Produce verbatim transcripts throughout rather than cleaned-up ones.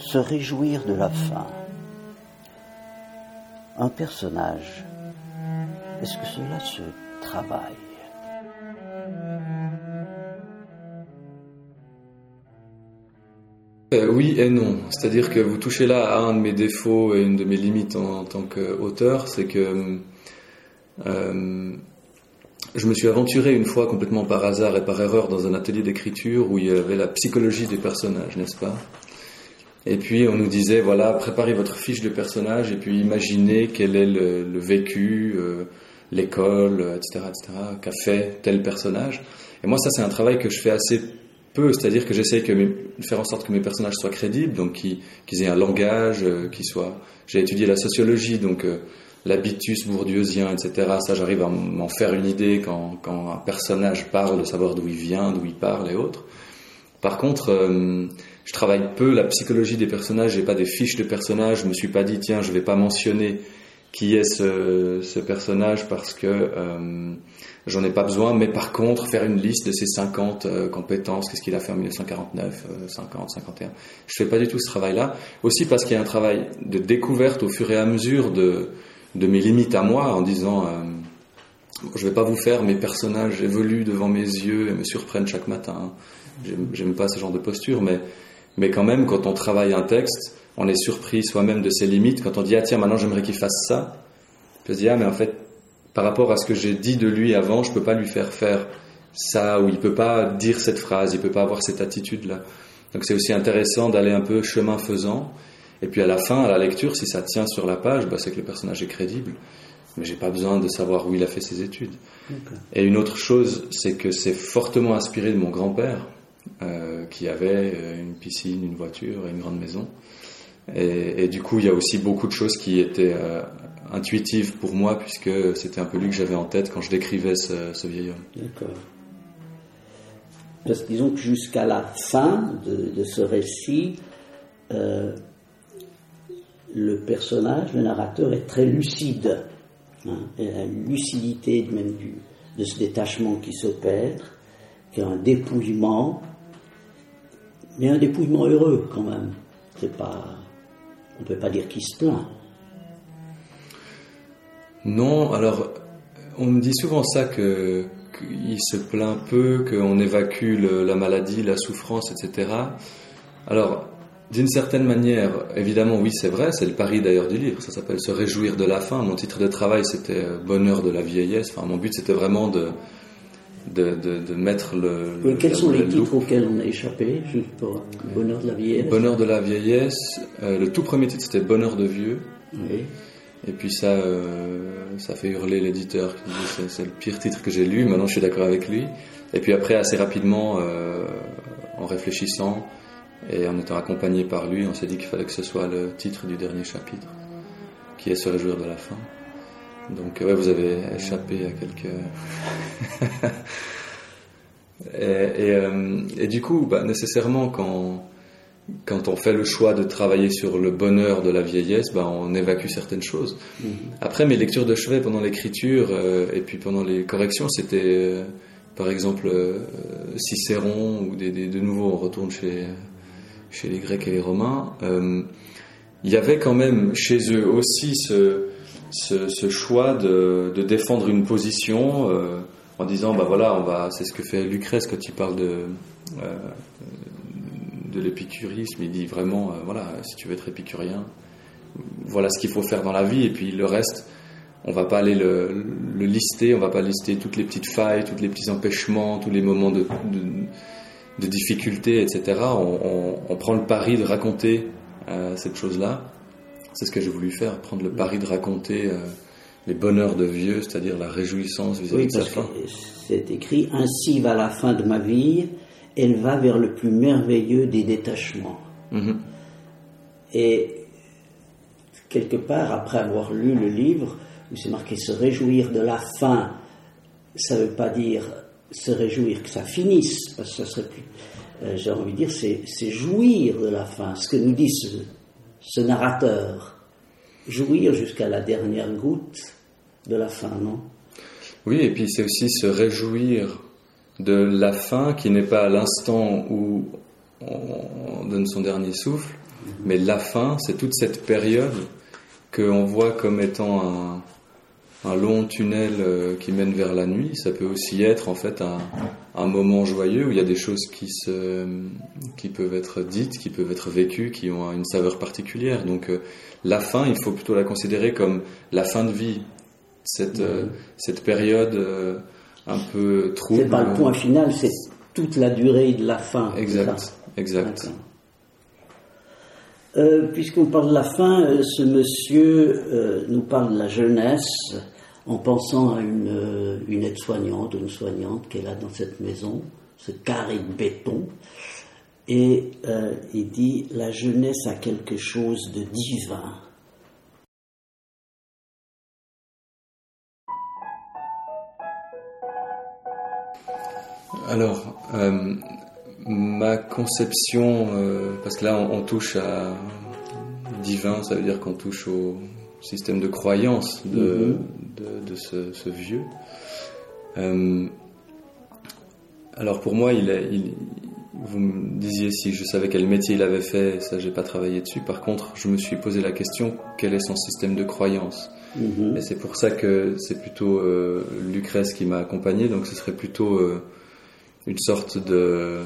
se réjouir de la fin. Un personnage, est-ce que cela se travaille? Euh, oui et non. C'est-à-dire que vous touchez là à un de mes défauts et une de mes limites en, en tant qu'auteur, c'est que euh, je me suis aventuré une fois complètement par hasard et par erreur dans un atelier d'écriture où il y avait la psychologie des personnages, n'est-ce pas? Et puis on nous disait, voilà, préparez votre fiche de personnage et puis imaginez quel est le, le vécu, euh, l'école, et cetera, et cetera, qu'a fait tel personnage. Et moi, ça, c'est un travail que je fais assez peu, c'est-à-dire que j'essaie que mes, de faire en sorte que mes personnages soient crédibles, donc qu'ils, qu'ils aient un langage, euh, qu'ils soient... J'ai étudié la sociologie, donc euh, l'habitus bourdieusien, et cetera. Ça, j'arrive à m'en faire une idée quand, quand un personnage parle, de savoir d'où il vient, d'où il parle et autres. Par contre, euh, je travaille peu la psychologie des personnages, j'ai pas des fiches de personnages, je me suis pas dit, tiens, je vais pas mentionner qui est ce, ce personnage parce que euh, j'en ai pas besoin, mais par contre, faire une liste de ses cinquante euh, compétences, qu'est-ce qu'il a fait en dix-neuf cent quarante-neuf, euh, cinquante, cinquante et un. Je fais pas du tout ce travail-là. Aussi parce qu'il y a un travail de découverte au fur et à mesure de, de mes limites à moi, en disant, euh, je vais pas vous faire mes personnages évoluent devant mes yeux et me surprennent chaque matin. J'aime, j'aime pas ce genre de posture, mais, mais quand même, quand on travaille un texte, on est surpris soi-même de ses limites. Quand on dit, ah tiens, maintenant j'aimerais qu'il fasse ça, je me dis, ah mais en fait, par rapport à ce que j'ai dit de lui avant, je peux pas lui faire faire ça, ou il peut pas dire cette phrase, il peut pas avoir cette attitude-là. Donc c'est aussi intéressant d'aller un peu chemin faisant. Et puis à la fin, à la lecture, si ça tient sur la page, bah, c'est que le personnage est crédible. Mais j'ai pas besoin de savoir où il a fait ses études. Okay. Et une autre chose, c'est que c'est fortement inspiré de mon grand-père, euh, qui avait une piscine, une voiture et une grande maison. Et, et du coup, il y a aussi beaucoup de choses qui étaient euh, intuitives pour moi, puisque c'était un peu lui que j'avais en tête quand je décrivais ce, ce vieil homme. D'accord. Parce que disons que jusqu'à la fin de, de ce récit, euh, le personnage, le narrateur, est très lucide. Hein, et la lucidité même du, de ce détachement qui s'opère, qui est un dépouillement, mais un dépouillement heureux quand même. C'est pas... On ne peut pas dire qu'il se plaint. Non, alors, on me dit souvent ça, que, qu'il se plaint peu, qu'on évacue le, la maladie, la souffrance, et cetera. Alors, d'une certaine manière, évidemment, oui, c'est vrai, c'est le pari d'ailleurs du livre, ça s'appelle « Se réjouir de la fin ». Mon titre de travail, c'était « Bonheur de la vieillesse ». Enfin, mon but, c'était vraiment de, de, de, de mettre le... Oui, quels le, sont le les titres auxquels on a échappé, juste pour « Bonheur de la vieillesse ». « Bonheur de la vieillesse », euh, le tout premier titre, c'était « Bonheur de vieux ». Oui. Et puis ça, euh, ça fait hurler l'éditeur qui dit c'est, c'est le pire titre que j'ai lu. Maintenant, je suis d'accord avec lui. Et puis après, assez rapidement, euh, en réfléchissant et en étant accompagné par lui, on s'est dit qu'il fallait que ce soit le titre du dernier chapitre, qui est Se réjouir de la fin. Donc, ouais, vous avez échappé à quelques... et, et, euh, et du coup, bah, nécessairement, quand... Quand on fait le choix de travailler sur le bonheur de la vieillesse, ben on évacue certaines choses. Mmh. Après, mes lectures de chevet pendant l'écriture euh, et puis pendant les corrections, c'était euh, par exemple euh, Cicéron ou des, des, de nouveau on retourne chez, chez les Grecs et les Romains. Euh, il y avait quand même chez eux aussi ce, ce, ce choix de, de défendre une position euh, en disant, bah voilà, on va, c'est ce que fait Lucrèce quand il parle de... Euh, de l'épicurisme, il dit vraiment, euh, voilà, si tu veux être épicurien, voilà ce qu'il faut faire dans la vie, et puis le reste, on va pas aller le, le lister, on va pas lister toutes les petites failles, tous les petits empêchements, tous les moments de, de, de difficulté, et cetera. On, on, on prend le pari de raconter euh, cette chose-là. C'est ce que j'ai voulu faire, prendre le pari de raconter euh, les bonheurs de vieux, c'est-à-dire la réjouissance vis-à-vis oui, de sa fin. C'est écrit, ainsi va la fin de ma vie. Elle va vers le plus merveilleux des détachements. Mmh. Et quelque part, après avoir lu le livre, où c'est marqué se réjouir de la fin, ça ne veut pas dire se réjouir que ça finisse, parce que ça serait plus... Euh, j'ai envie de dire, c'est, c'est jouir de la fin, ce que nous dit ce, ce narrateur. Jouir jusqu'à la dernière goutte de la fin, non ? Oui, et puis c'est aussi se réjouir de la fin qui n'est pas à l'instant où on donne son dernier souffle, Mais la fin, c'est toute cette période qu'on voit comme étant un, un long tunnel euh, qui mène vers la nuit. Ça peut aussi être en fait un, un moment joyeux où il y a des choses qui, se, qui peuvent être dites, qui peuvent être vécues, qui ont une saveur particulière. Donc euh, la fin, il faut plutôt la considérer comme la fin de vie. Cette, euh, cette période euh, un peu trouble. C'est pas le point final, c'est toute la durée de la fin. Exact, exact. Euh, puisqu'on parle de la fin, euh, ce monsieur euh, nous parle de la jeunesse en pensant à une, euh, une aide-soignante, une soignante qui est là dans cette maison, ce carré de béton. Et euh, il dit, la jeunesse a quelque chose de divin. Alors, euh, ma conception, euh, parce que là on, on touche à divin, ça veut dire qu'on touche au système de croyance de, mm-hmm. de, de ce, ce vieux. Euh, alors pour moi, il, est, il, vous me disiez si je savais quel métier il avait fait, ça j'ai pas travaillé dessus. Par contre, je me suis posé la question, quel est son système de croyance ? Mm-hmm. Et c'est pour ça que c'est plutôt euh, Lucrèce qui m'a accompagné, donc ce serait plutôt euh, une sorte de,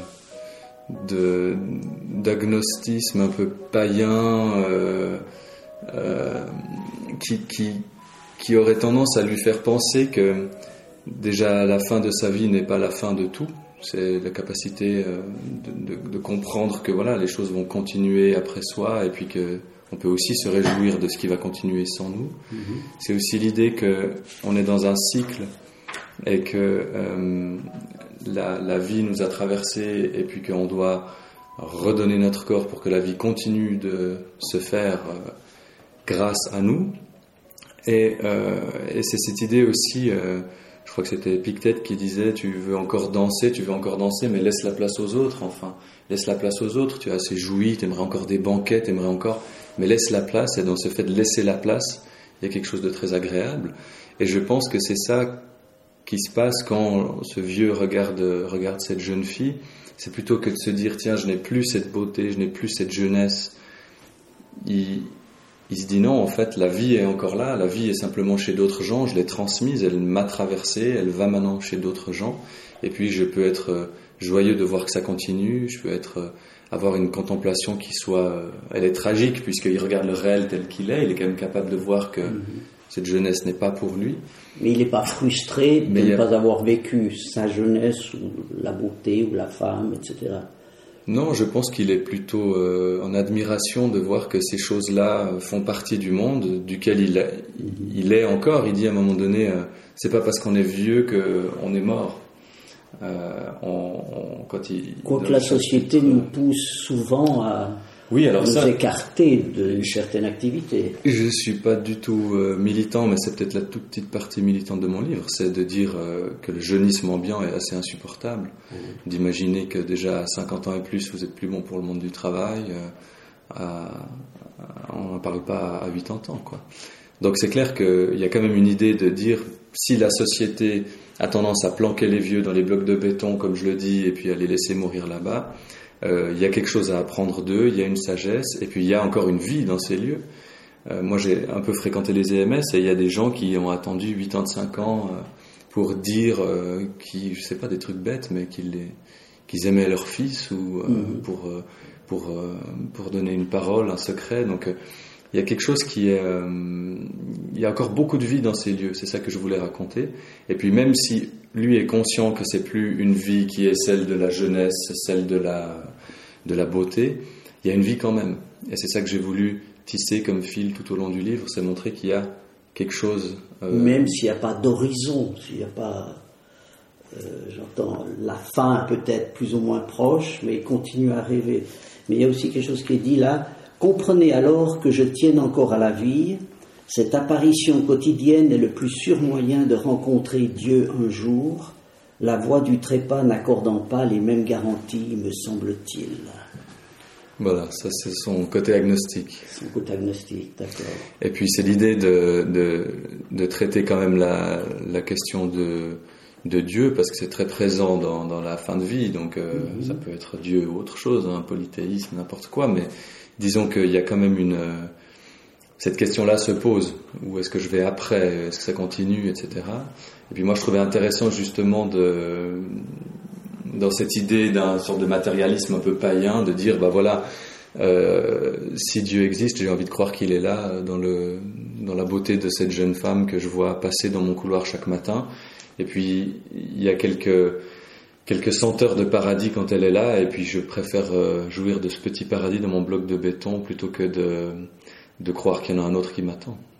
de d'agnostisme un peu païen euh, euh, qui, qui, qui aurait tendance à lui faire penser que déjà la fin de sa vie n'est pas la fin de tout. C'est la capacité euh, de, de, de comprendre que voilà, les choses vont continuer après soi et puis que on peut aussi se réjouir de ce qui va continuer sans nous. Mmh. C'est aussi l'idée qu'on est dans un cycle et que euh, la, la vie nous a traversés et puis qu'on doit redonner notre corps pour que la vie continue de se faire euh, grâce à nous. Et, euh, et c'est cette idée aussi, euh, je crois que c'était Épictète qui disait « Tu veux encore danser, tu veux encore danser, mais laisse la place aux autres, enfin. Laisse la place aux autres, tu as assez joui, tu aimerais encore des banquets, tu aimerais encore... Mais laisse la place, et dans ce fait de laisser la place, il y a quelque chose de très agréable. Et je pense que c'est ça qui se passe quand ce vieux regarde, regarde cette jeune fille. C'est plutôt que de se dire, tiens, je n'ai plus cette beauté, je n'ai plus cette jeunesse. Il, il se dit non, en fait, la vie est encore là, la vie est simplement chez d'autres gens, je l'ai transmise, elle m'a traversée, elle va maintenant chez d'autres gens. Et puis je peux être joyeux de voir que ça continue, je peux être... avoir une contemplation qui soit... Elle est tragique puisqu'il regarde le réel tel qu'il est, il est quand même capable de voir que mm-hmm. cette jeunesse n'est pas pour lui. Mais il n'est pas frustré de ne a... pas avoir vécu sa jeunesse, ou la beauté, ou la femme, et cetera. Non, je pense qu'il est plutôt euh, en admiration de voir que ces choses-là font partie du monde duquel il, a, mm-hmm. il est encore. Il dit à un moment donné, euh, c'est pas parce qu'on est vieux qu'on est mort. Euh, on, on, quand il, Quoique la société nous pousse souvent à oui, alors nous ça, écarter d'une certaine activité. Je ne suis pas du tout euh, militant, mais c'est peut-être la toute petite partie militante de mon livre, c'est de dire euh, que le jeunisme ambiant est assez insupportable, mmh. d'imaginer que déjà à cinquante ans et plus vous êtes plus bon pour le monde du travail, euh, à, à, on n'en parle pas à quatre-vingts ans, quoi. Donc c'est clair qu'il y a quand même une idée de dire si la société a tendance à planquer les vieux dans les blocs de béton, comme je le dis, et puis à les laisser mourir là-bas, euh, il y a quelque chose à apprendre d'eux, il y a une sagesse, et puis il y a encore une vie dans ces lieux. Euh, moi, j'ai un peu fréquenté les E M S, et il y a des gens qui ont attendu quatre-vingt-cinq ans euh, pour dire, euh, qui, je sais pas, des trucs bêtes, mais qu'ils, les, qu'ils aimaient leur fils, ou euh, mmh. pour, euh, pour, euh, pour donner une parole, un secret. Donc, euh, il y a quelque chose qui est... Euh, il y a encore beaucoup de vie dans ces lieux, c'est ça que je voulais raconter. Et puis même si lui est conscient que c'est plus une vie qui est celle de la jeunesse, celle de la, de la beauté, il y a une vie quand même. Et c'est ça que j'ai voulu tisser comme fil tout au long du livre, c'est montrer qu'il y a quelque chose... Euh... Même s'il n'y a pas d'horizon, s'il n'y a pas... Euh, j'entends la fin peut-être plus ou moins proche, mais il continue à rêver. Mais il y a aussi quelque chose qui est dit là... Comprenez alors que je tienne encore à la vie. Cette apparition quotidienne est le plus sûr moyen de rencontrer Dieu un jour, la voix du trépas n'accordant pas les mêmes garanties, me semble-t-il. Voilà, ça c'est son côté agnostique. Son côté agnostique, d'accord. Et puis c'est l'idée de, de, de traiter quand même la, la question de de Dieu, parce que c'est très présent dans, dans la fin de vie, donc euh, mm-hmm. ça peut être Dieu ou autre chose, un hein, polythéisme, n'importe quoi, mais disons qu'il y a quand même une... Euh, cette question-là se pose. Où est-ce que je vais après? Est-ce que ça continue, et cetera. Et puis moi, je trouvais intéressant justement de, dans cette idée d'un sorte de matérialisme un peu païen, de dire, bah voilà, euh, si Dieu existe, j'ai envie de croire qu'il est là, dans, le, dans la beauté de cette jeune femme que je vois passer dans mon couloir chaque matin. Et puis, il y a quelques... quelques senteurs de paradis quand elle est là, et puis je préfère euh, jouir de ce petit paradis dans mon bloc de béton plutôt que de, de croire qu'il y en a un autre qui m'attend.